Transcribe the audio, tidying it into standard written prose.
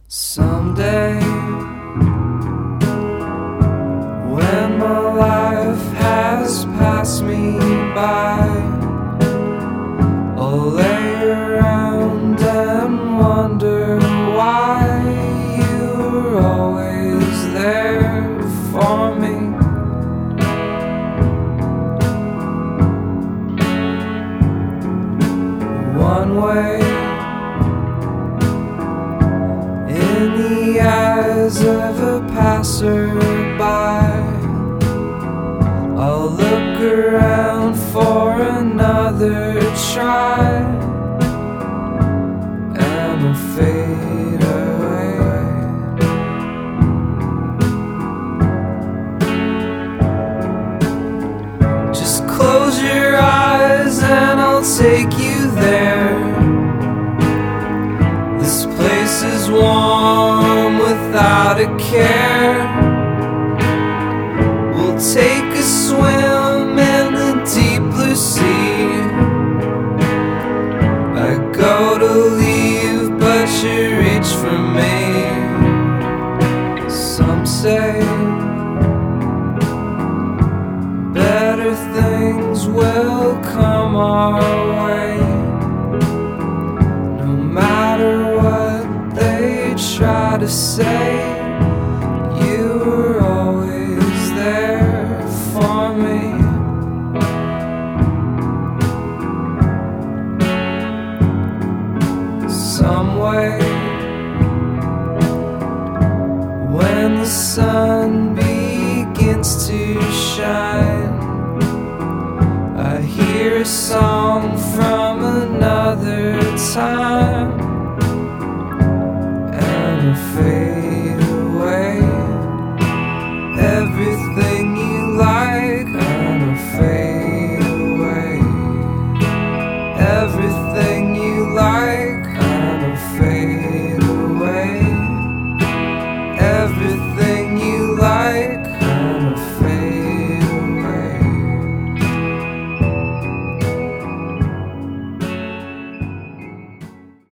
Someday, when my life has passed me by, I'll lay around and wonder why you were always there for me. One way in the eyes of a passerby, I'll look around for another try, and I'll fade away. Just close your eyes and I'll take you there. This place is warm without a care. We'll take a swim in the deep blue sea. I go to leave, but you reach for me. Some say better things will come our way. No matter what they try to say, you were always there for me. Some way, when the sun begins to shine, I hear a song from another time, and I fade